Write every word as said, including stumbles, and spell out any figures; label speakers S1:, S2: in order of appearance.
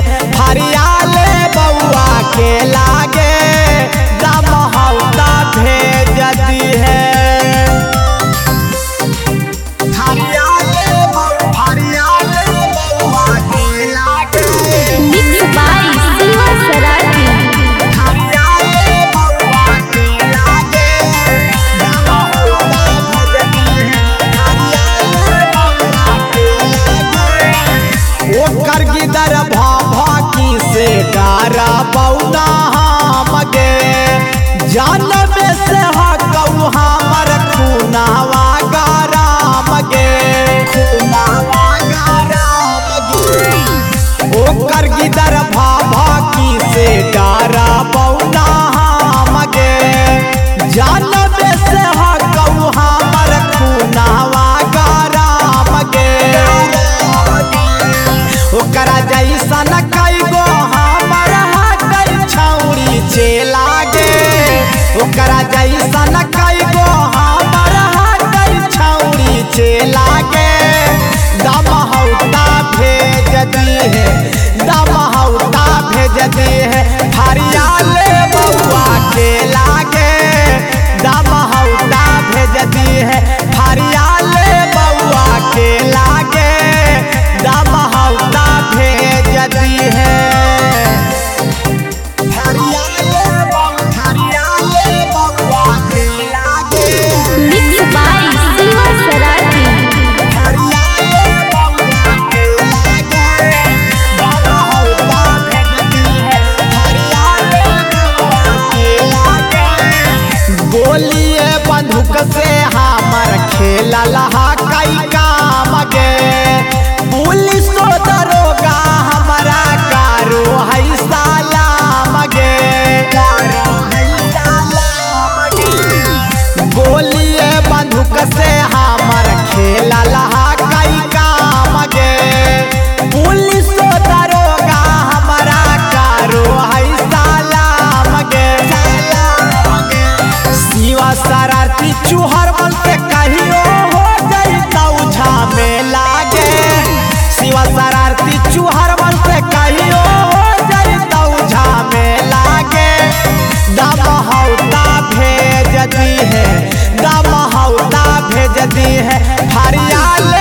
S1: फरियाले बउआ के लागे दम हौता भेज दी है। गिदर भाभाकी से डारा बउना हम गे जान में से हकऊ हमर खूनावा गराम गे खूनावा गराम गे ओकर गिदर भाभाकी से डारा बउना हम गे जान में से हकऊ हमर खूनावा गराम गे ओकरा जैसन कई गो हमर हकई छौरी चेला गे ओकरा जैसन कई गो हमर हकई छौरी चेला गे दम हौता भेज दी है दम हौता भेज दी है फरियाले बउआ के लागे दम हौता भेज दी है फरियाले बउआ के लागे दम हौता भेज दी है। फरियाले फरियाले बउआ के लागे
S2: मिक्स बाय शिवा सराठी
S1: फरियाले बउआ के लागे दम हौता भेज दी है फरियाले बउआ के लागे गोलिए बंदूक से हमर खेला लहा कई काम गे पुलिस दरोगा हमारा कारो है सलाम गे गोलिए बंदूक से हमर खेला लहा कई काम गे पुलिस दरोगा हमारा कारो है सलाम गे शिवा शरारती चूहर बल से कहियो हो जाई तौ झमेला गे शिवा शरारती चूहर बल से कहियो हो जाई तौ झमेला गे दम हौता भेज दी है दम हौता भेज दी है फरियाले